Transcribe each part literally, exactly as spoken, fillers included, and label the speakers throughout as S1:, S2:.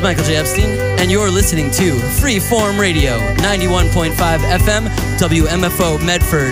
S1: Michael J. Epstein, and you're listening to Freeform Radio, ninety-one point five F M, W M F O Medford.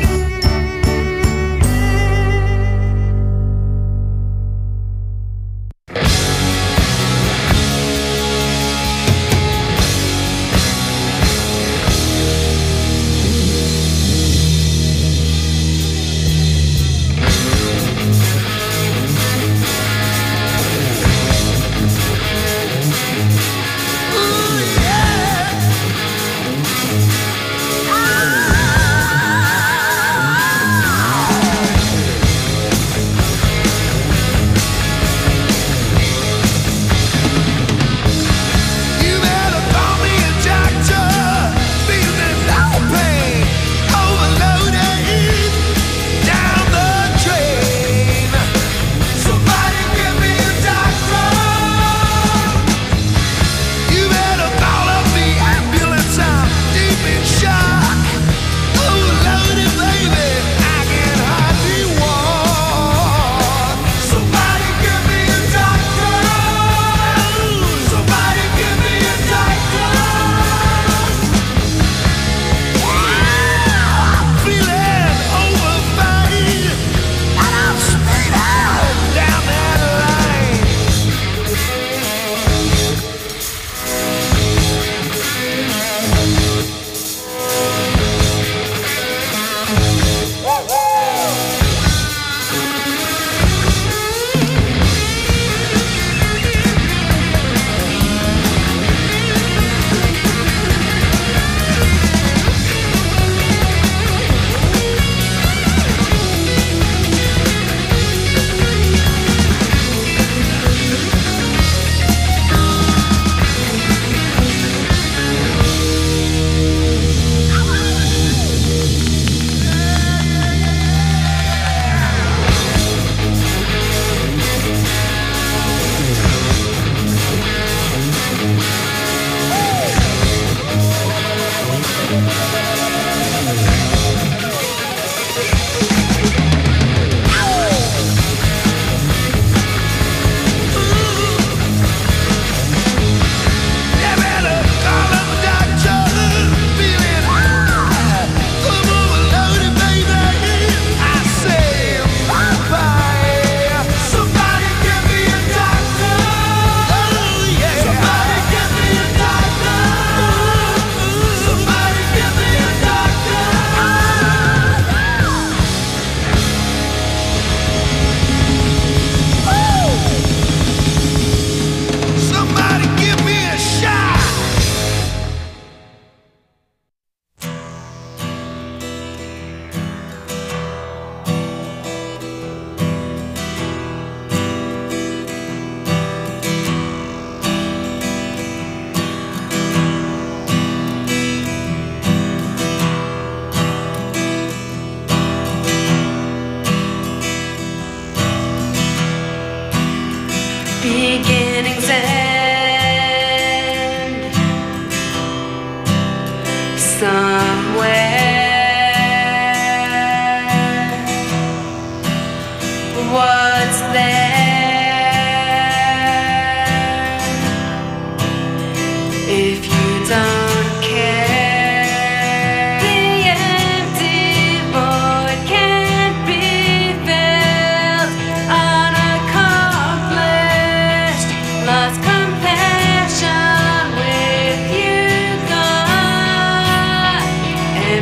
S2: Beginnings end somewhere. What's there if you don't care? The empty void can't be filled, unaccomplished, lost compassion with you gone.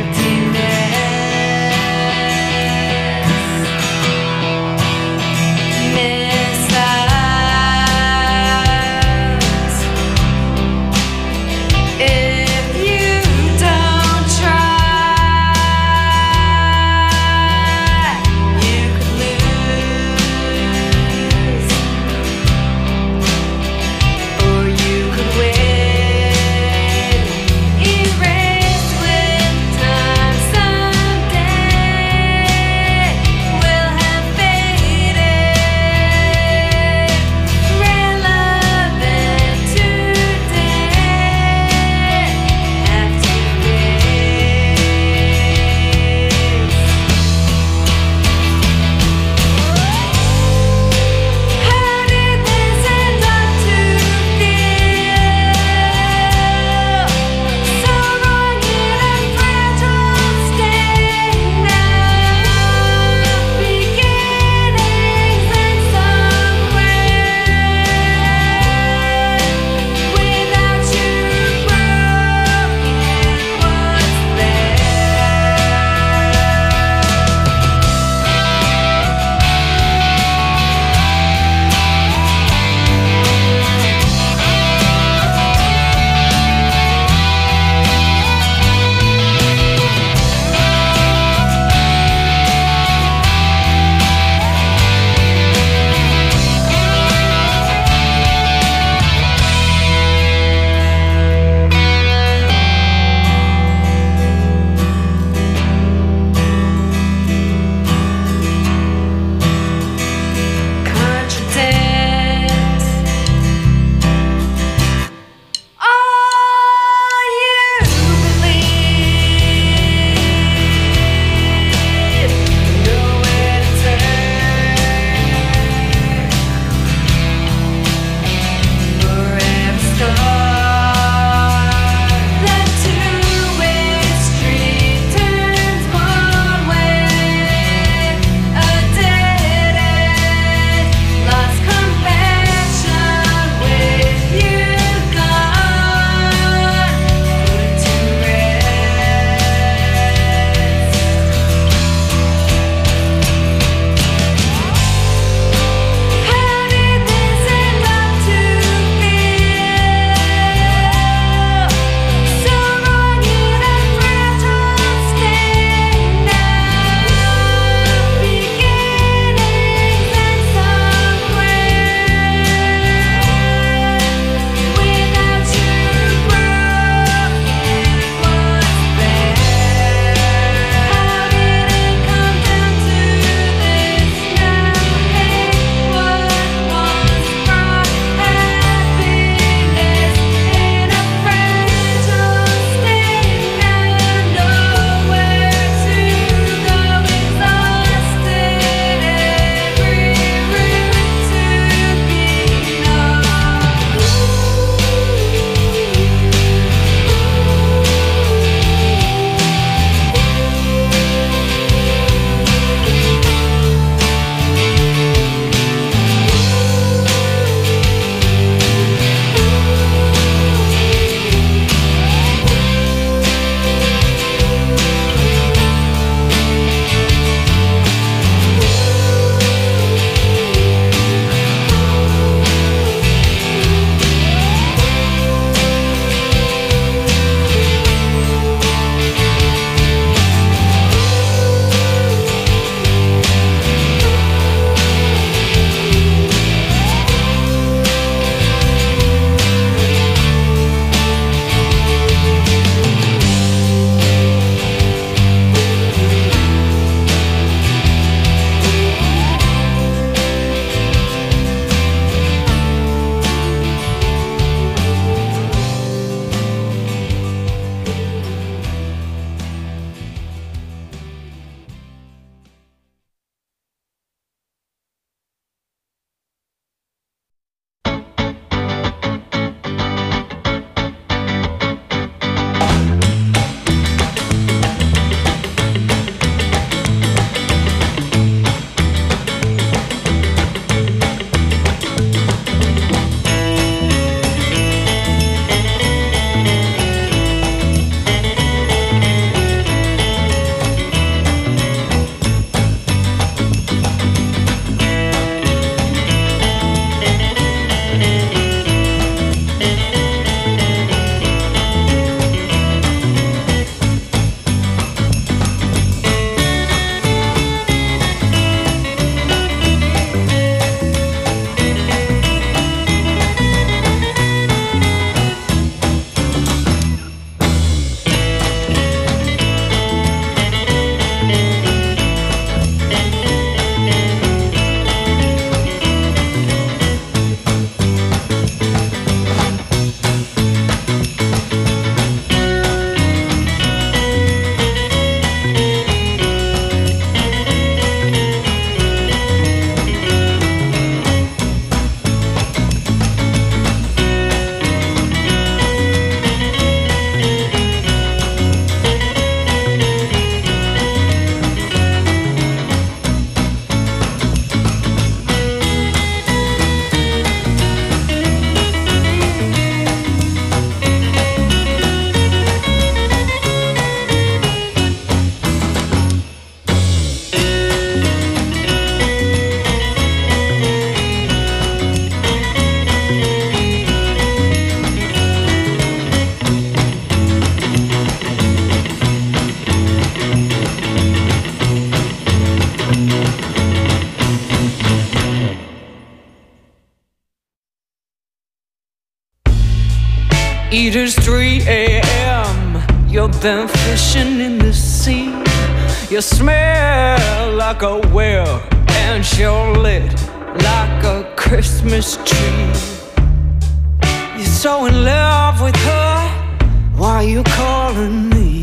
S3: It is three a.m. You've been fishing in the sea. You smell like a whale, and you're lit like a Christmas tree. You're so in love with her, why are you calling me?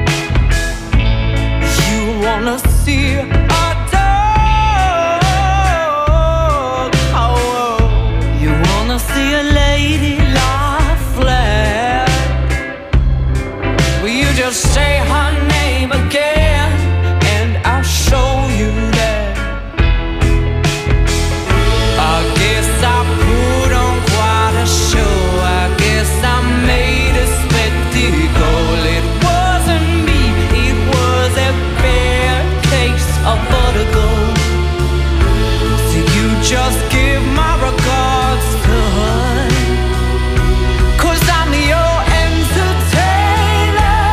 S3: You wanna see a dog, oh, you wanna see a lady lie flat. Will you just say her name again, and I'll show you that. I guess I put on quite a show. I guess I made a spectacle. It wasn't me, it was a bad case of vertigo. So you just give my regards to her, 'cause I'm your entertainer.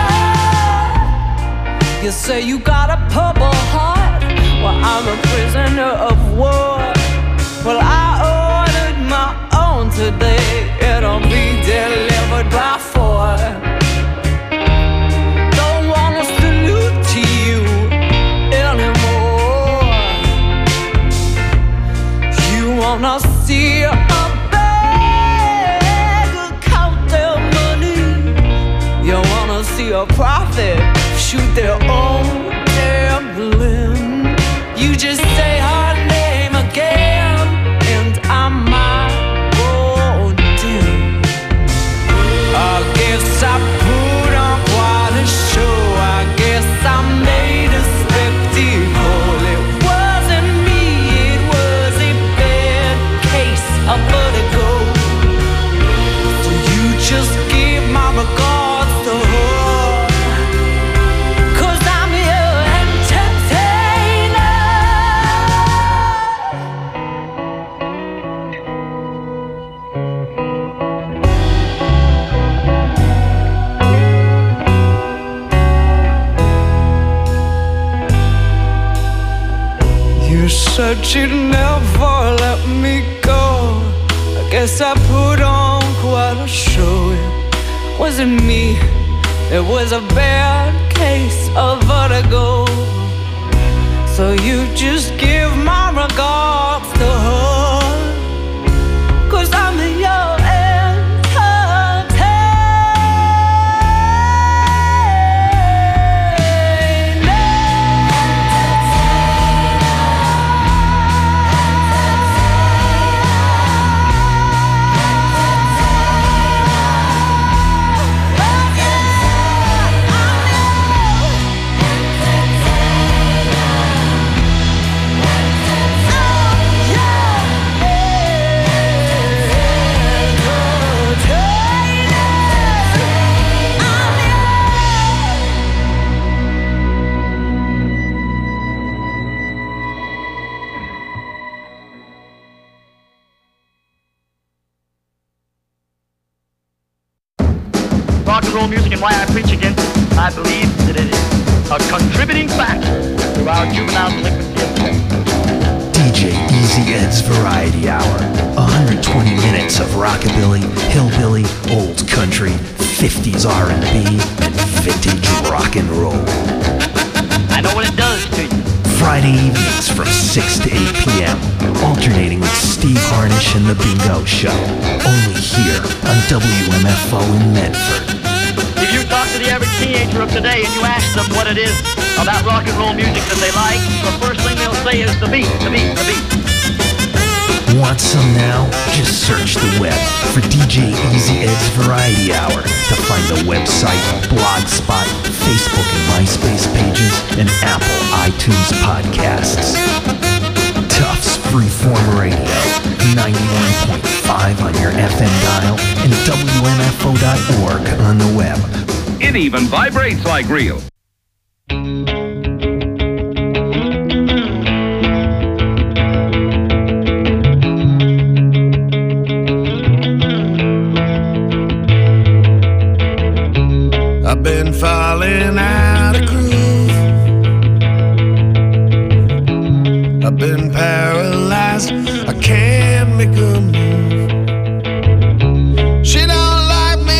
S3: You say you got a purple heart, well I'm a prisoner of war. Well I ordered my own today, it'll be delivered by four. Don't wanna salute to you anymore. You wanna see a beggar count their money. You wanna see a prophet shoot their own damn limb. You just say her name again, and I might go dim. I guess I put on quite a show. I guess I made a spectacle. It wasn't me, it was a bad case of vertigo. So you just give my regards to her, 'cause I'm your entertainer. You said you'd never let me go. I guess I put on quite a show. It wasn't me, it was a bad case of vertigo. So you just give my regards to her, 'cause I'm your
S4: rock and roll music and why I preach against it. I believe that it is a contributing factor to our juvenile delinquency of today.
S5: D J Easy Ed's Variety Hour. one hundred twenty minutes of rockabilly, hillbilly, old country, fifties R and B, and vintage rock and roll.
S4: I know what it does to you.
S5: Friday evenings from six to eight p.m. Alternating with Steve Harnish and The Bingo Show. Only here on W M F O in Medford.
S4: If you talk to the average teenager of today and you ask them what it is about rock and roll music that they like, the first thing they'll say is the beat, the beat, the beat.
S5: Want some now? Just search the web for D J Easy Ed's Variety Hour to find the website, Blogspot, Facebook and MySpace pages, and Apple iTunes podcasts. Tufts Freeform Radio, ninety-one point five on your F M dial, and W M F O dot org on the web.
S6: It even vibrates like real.
S7: I've been falling out of groove. I've been paralyzed, I can't make a move. She don't like me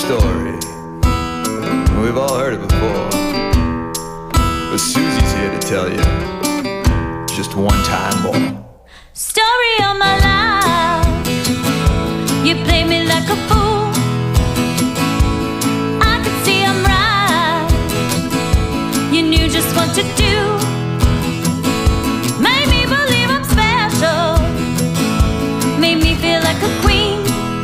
S8: story. We've all heard it before, but Susie's here to tell you just one time more.
S2: Story of my life. You play me like a fool. I could see I'm right. You knew just what to do. Made me believe I'm special. Made me feel like a queen.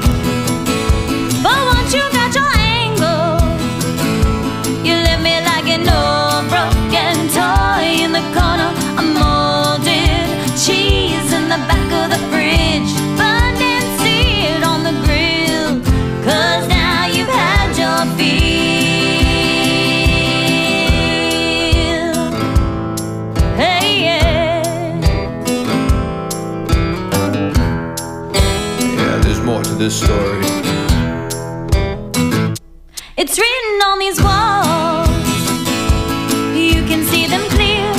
S2: But once you got your angle, you left me like an old broken toy in the corner. A molded cheese in the back of the fridge, burned and seared on the grill. Cause now you've had your fill. Hey, yeah.
S8: Yeah, there's more to this story.
S2: It's written on these walls. You can see them clear.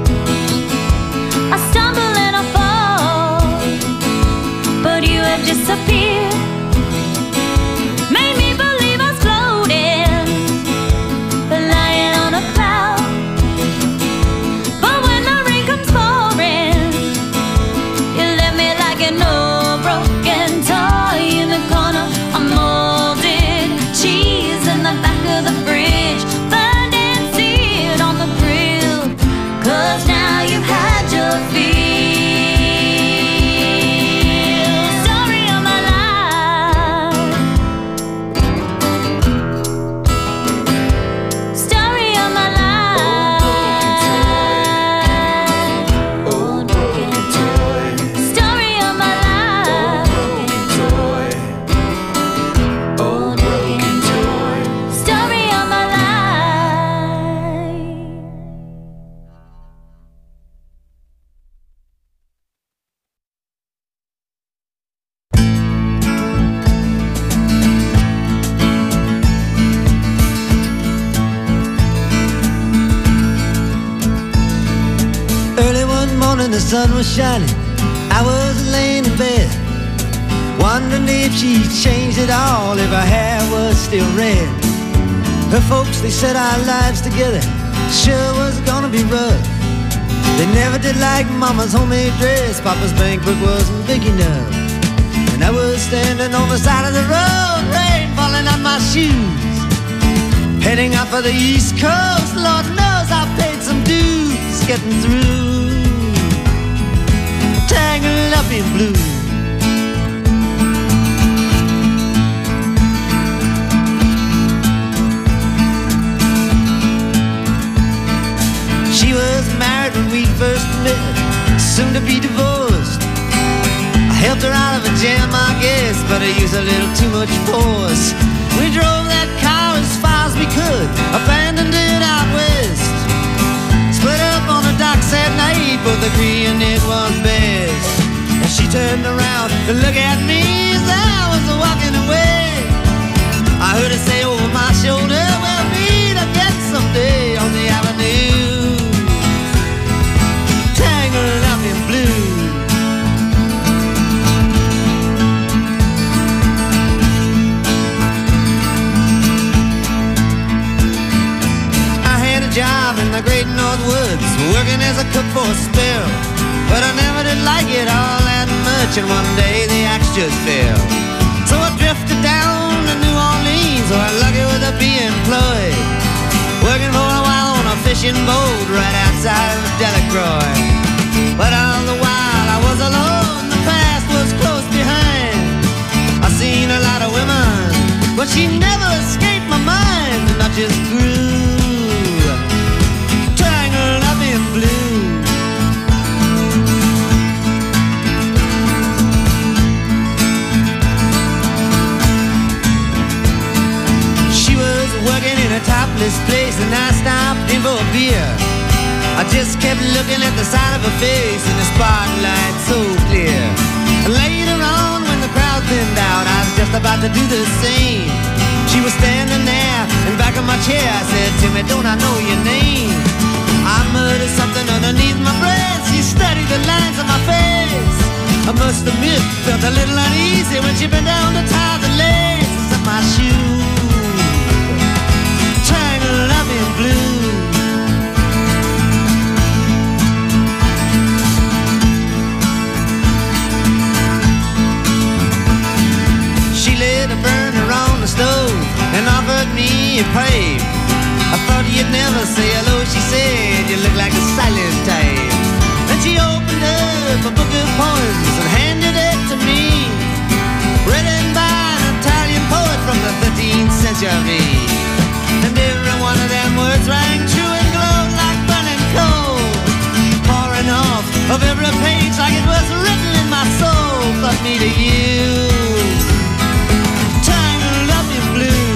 S2: I stumble and I fall, but you have disappeared. Made me believe I was floating, lying on a cloud. But when the rain comes pouring, you left me like an old broken toy in the corner. A molded cheese in the back of the fridge, burned and seared on the grill. Cause now you've had your fill. Story of my life. Story of my life.
S8: Old broken toy.
S2: Story of my life.
S8: Toy. Old broken toy.
S2: Story of my life.
S9: Early one morning the sun was shining. I was laying in bed, wondering if she changed at all, if her hair was still red. Her folks, they said our lives together sure was gonna be rough. They never did like Mama's homemade dress. Papa's bank book wasn't big enough. And I was standing on the side of the road, rain falling on my shoes, heading out for the East Coast. Lord knows I paid some dues getting through. Tangled up in blue. She was married when we first met, soon to be divorced. I helped her out of a jam, I guess, but I used a little too much force. We drove that car as far as we could, abandoned it out west. Split up on the docks at night, both agreeing it was best. And she turned around to look at me as I was walking away. I heard her say over my shoulder, we'll meet again someday on the avenue. Tangled up in blue. I had a job in the great North Woods, working as a cook for a spell. But I never did like it all that much, and one day the axe just fell. So I drifted down to New Orleans, where I'm lucky with a be employed, working for a while on a fishing boat right outside of Delacroix. But all the while I was alone, the past was close behind. I seen a lot of women, but she never escaped my mind, and I just grew tangled up in blue. She was working in a topless place, and I stopped in for a beer. I just kept looking at the side of her face in the spotlight so clear. Later on, when the crowd thinned out, I was just about to do the same. She was standing there in back of my chair. I said, Timmy, don't I know your name? I muttered something underneath my breath. She studied the lines on my face. I must admit, felt a little uneasy when she bent down to tie the laces of my shoes. you prayed. I thought you'd never say hello, she said. You look like a silent type. Then she opened up a book of poems and handed it to me, written by an Italian poet from the thirteenth century. And every one of them words rang true and glowed like burning coal, pouring off of every page like it was written in my soul. But me to you, tangled up in blue.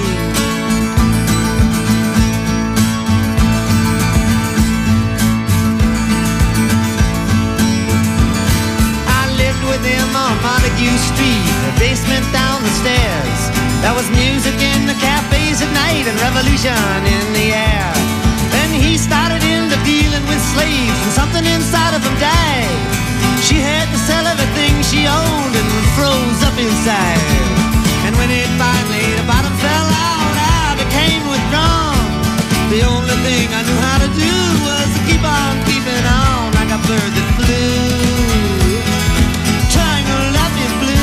S9: I lived with him on Montague Street, the basement down the stairs. There was music in the cafes at night and revolution in the air. Then he started into dealing with slaves and something inside of him died. She had to sell everything she owned and froze up inside. And when it finally, the bottom fell out, I became withdrawn. The only thing I knew how to do was to keep on keeping on like a bird that flew, tangled up in blue.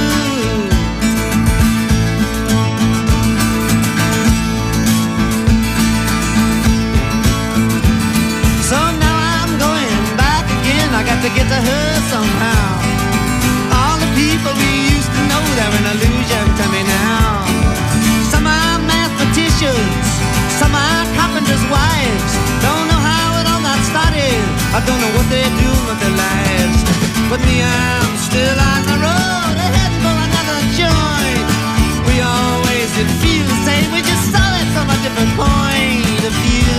S9: So now I'm going back again. I got to get to her somehow. All the people we used to know, they're an illusion to me now. Some are mathematicians, some are carpenters' wives. Don't know how it all got started, I don't know what they're doing with their lives. But me, I'm still on the road, heading for another joint. We always did feel the same, we just saw it from a different point of view.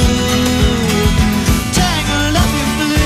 S9: Tangled up in blue.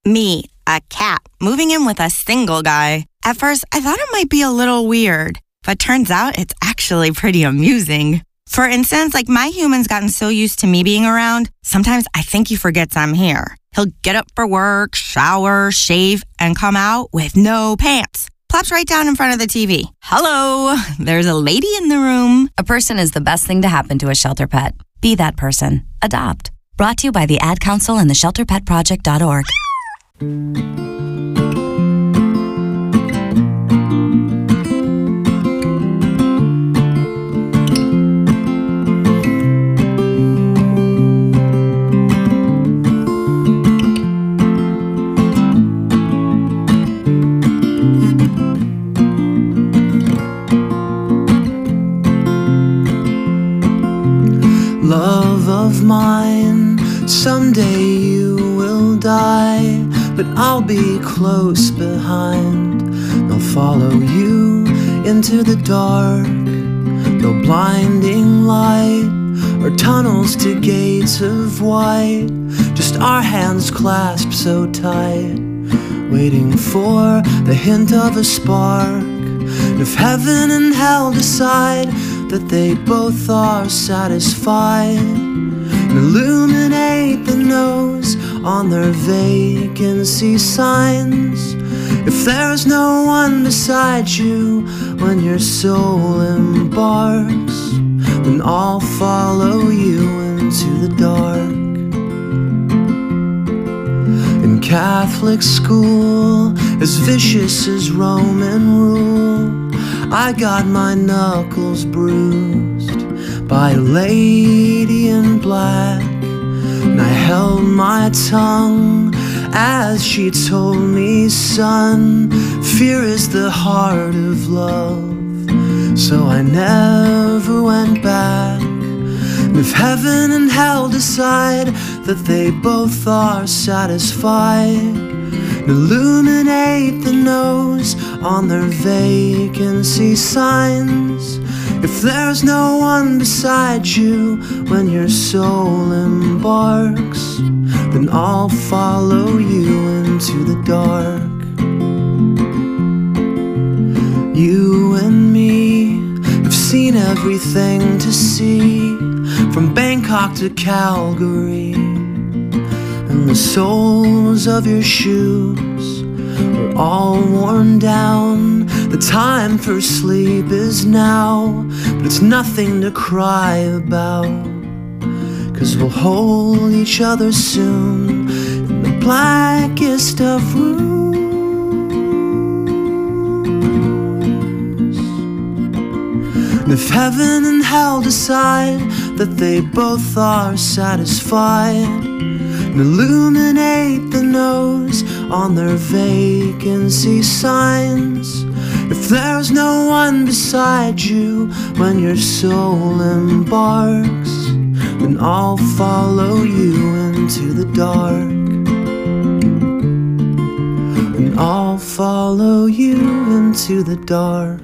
S10: Me, a cat, moving in with a single guy. At first, I thought it might be a little weird, but turns out it's actually pretty amusing. For instance, like my human's gotten so used to me being around, sometimes I think he forgets I'm here. He'll get up for work, shower, shave, and come out with no pants. Plops right down in front of the T V. Hello, there's a lady in the room.
S11: A person is the best thing to happen to a shelter pet. Be that person. Adopt. Brought to you by the Ad Council and the shelter pet project dot org.
S3: Love of mine, someday you will die, but I'll be close behind. They'll follow you into the dark, no blinding light or tunnels to gates of white, just our hands clasped so tight, waiting for the hint of a spark. And if heaven and hell decide that they both are satisfied, and illuminate the nose on their vacancy signs. If there's no one beside you when your soul embarks, then I'll follow you into the dark. In Catholic school, as vicious as Roman rule, I got my knuckles bruised by a lady in black, and I held my tongue as she told me, son, fear is the heart of love. So I never went back. And if heaven and hell decide that they both are satisfied, illuminate the nose on their vacancy signs. If there's no one beside you when your soul embarks, then I'll follow you into the dark. You and me have seen everything to see, from Bangkok to Calgary, and the soles of your shoes are all worn down. The time for sleep is now, but it's nothing to cry about, 'cause we'll hold each other soon in the blackest of rooms. And if heaven and hell decide that they both are satisfied, and illuminate the nose on their vacancy signs, if there's no one beside you when your soul embarks, then I'll follow you into the dark. And I'll follow you into the dark.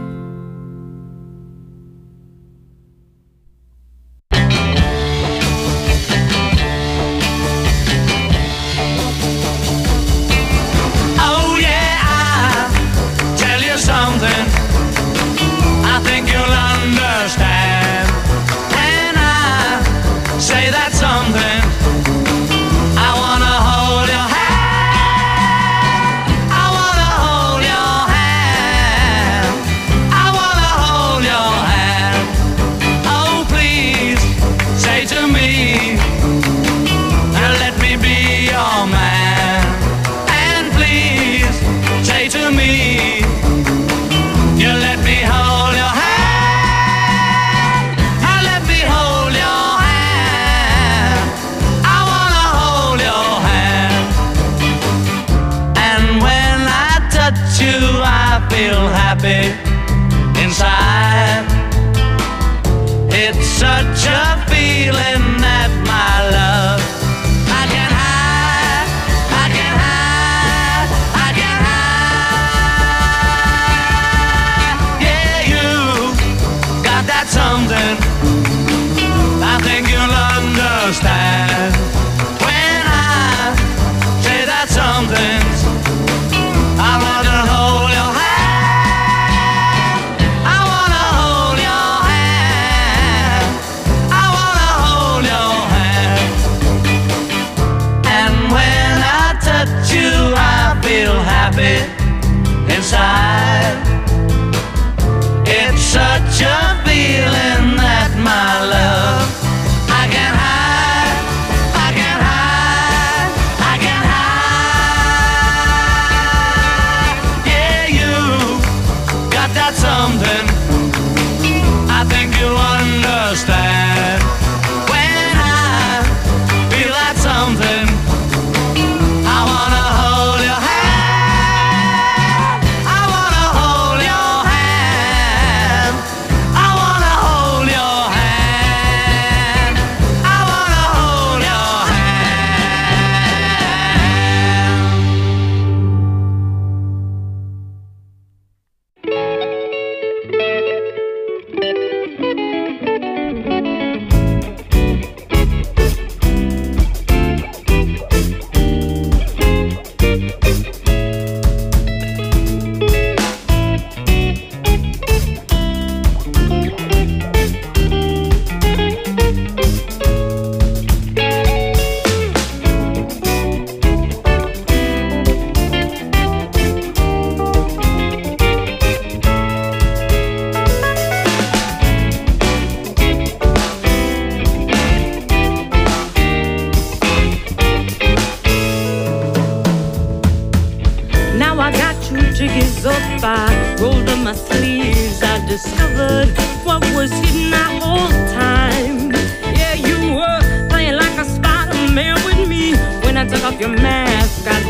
S12: Inside, it's such a feeling that my love I can't hide, I can't hide, I can't hide. Yeah, you got that something I think you'll understand when I say that something.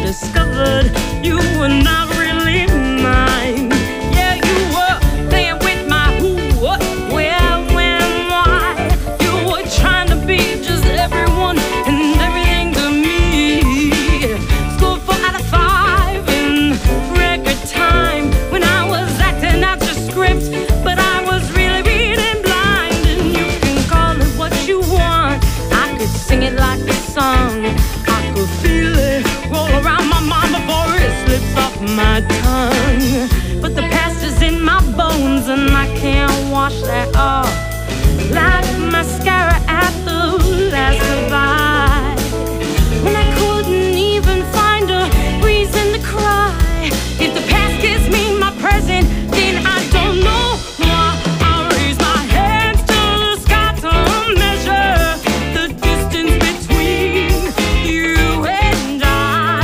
S13: discovered you were not really mine. Yeah, you were playing with my who, what, where, when, why. You were trying to be just everyone and everything to me. Scored four out of five in record time when I was acting out your script, but I was really reading blind. And you can call it what you want. I could sing it like a song. I could feel it roll around my mind before it slips off my tongue. But the past is in my bones and I can't wash that off like mascara at the last goodbye. When I couldn't even find a reason to cry. If the past gives me my present, then I don't know why. I'll raise my hands to the sky to measure the distance between you and I.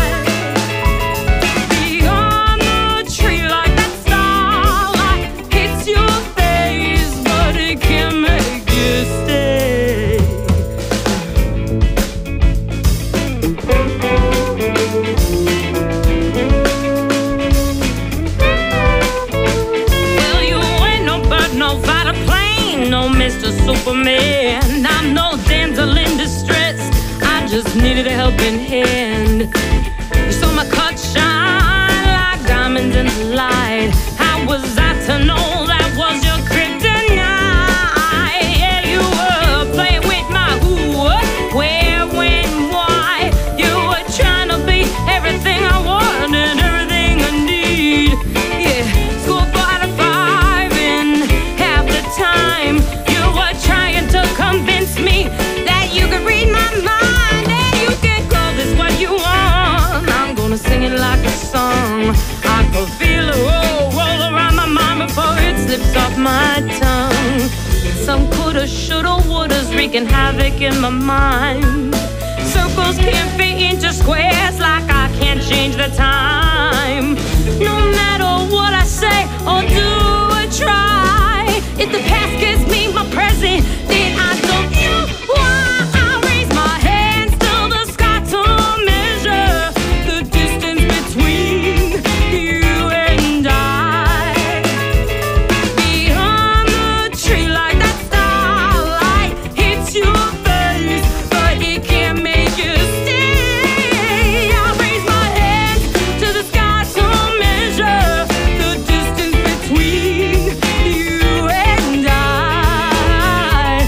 S13: Beyond the tree like that starlight hits your face, but it can't make you stay. Well, you ain't no bird, no fighter plane, no Mister Superman. I'm no damsel in distress, I just needed a helping hand. You saw my cut shine like diamonds in the light. How was I to know that was your kryptonite? Yeah, you were playing with my who, what, where, when, why. You were trying to be everything I want and everything I need. Yeah, scored four out of five in half the time. You were trying to convince me that you could read my mind and you can call this what you want. I'm gonna sing it like a song. I could feel it roll, roll around my mind before it slips off my tongue. Some coulda, shoulda, wouldas wreaking havoc in my mind. Circles can't fit into squares like I can't change the time. No matter what I say or do or try, if the past gives me my present, then I don't know why. I raise my hands to the sky to measure the distance between you and I. Beyond the tree like that starlight hits your face, but it can't make you stay. I raise my hands to the sky to measure the distance between you and I.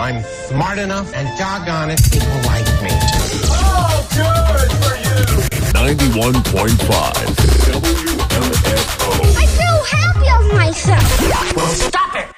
S14: I'm smart enough, and doggone it, people like me.
S15: Oh, good for you!
S16: ninety-one point five W M F O.
S15: I feel happy of myself.
S12: Well, stop it!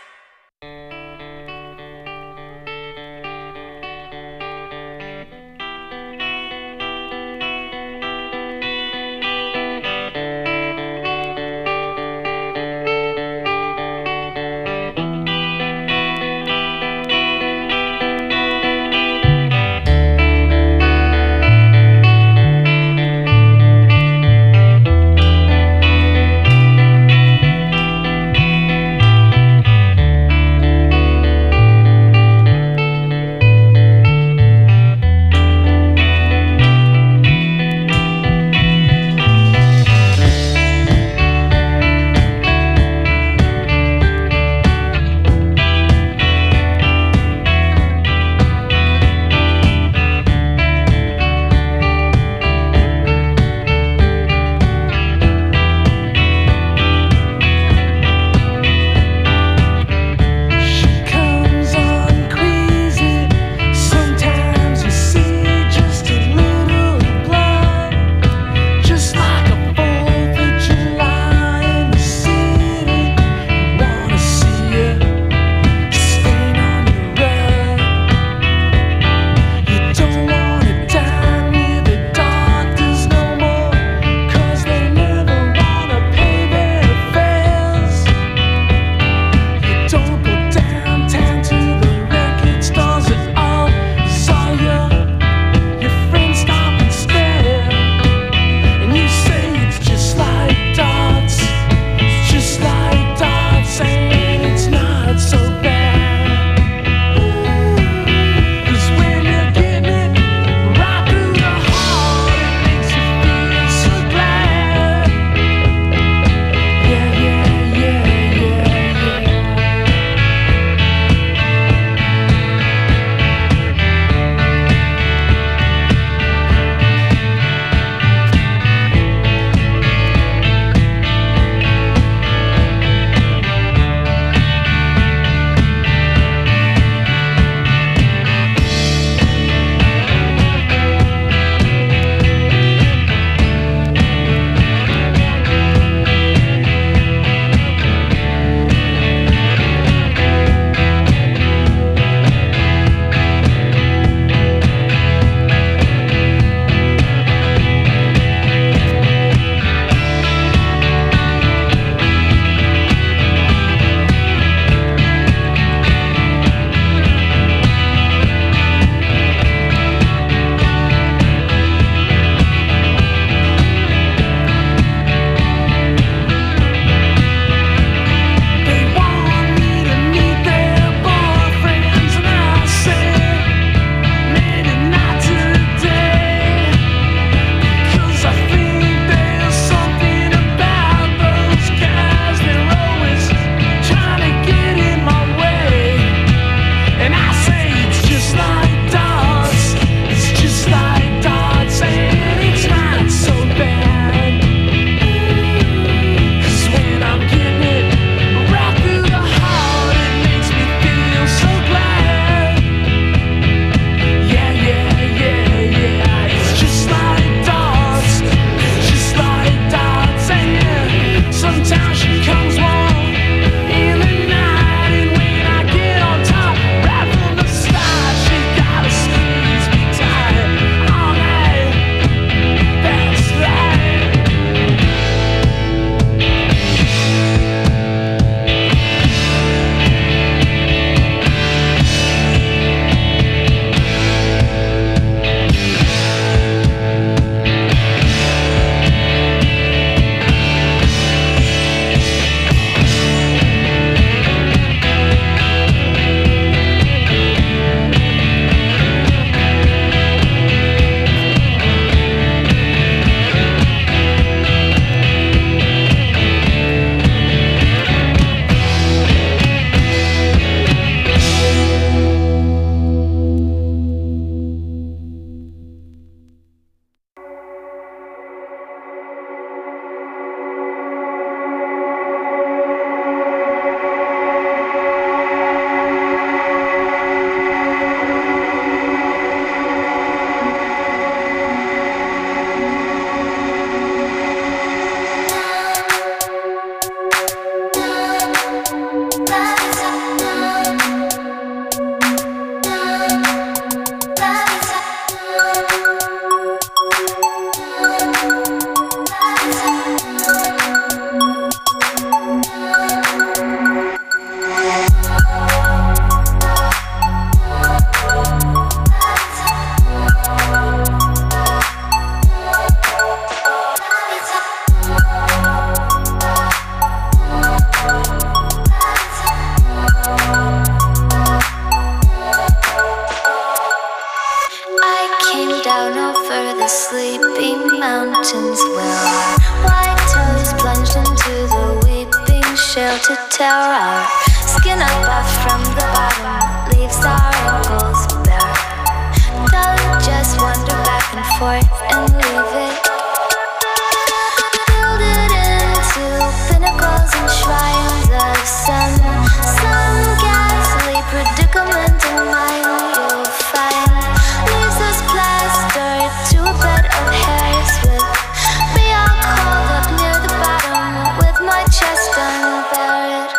S2: sleepy mountains where our white toes plunged into the weeping shelter tower. Our skin up off from the bottom leaves our ankles bare. Don't just wander back and forth and leave it. Build it into pinnacles and shrines of some, some ghastly predicament in mind you'll find. Leaves us plastered to a bed of hairs with me all curled up near the bottom with my chest unburied.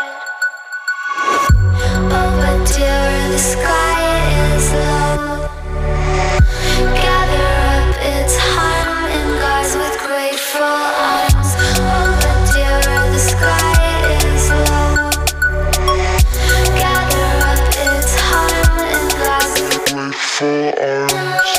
S2: Oh, but dear, the sky is low. Gather up its harm in guards with grateful arms. Oh, but dear, the sky is low. Gather up its harm in guards with grateful arms.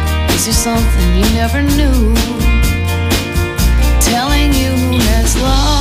S17: Something you never knew, telling you who has lost.